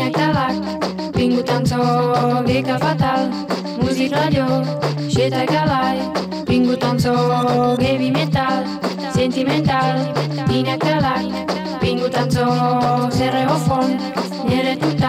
talak, vingut tanzo, veka fatal, muzic radio, scetai calai, vingut tanzo, heavy metal, sentimental, tine calak, vingut tanzo, serre o fon, nere tutta